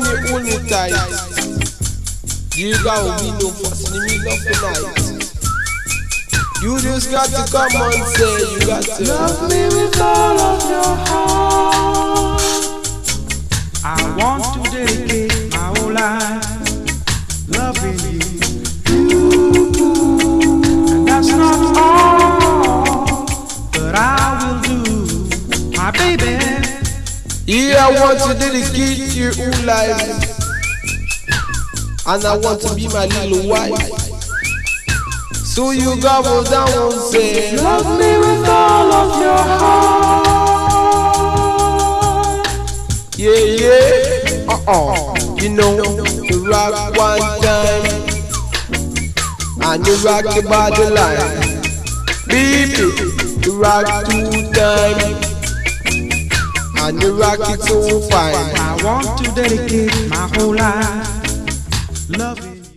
you hold it tight. You gotta be no fuss in me love tonight. You just got to come and say you got to love me with all of your heart. I want to dedicate my whole life loving you. And that's not all, but I will do, my baby. Yeah, I want to dedicate your whole life, and I want to be my little wife. So you gobble down and say, love me with all of your heart. Yeah, yeah. You know, you rock one time and you rock the body line. Baby, you rock 2 times and you rock it so fine. I want to dedicate my whole life loving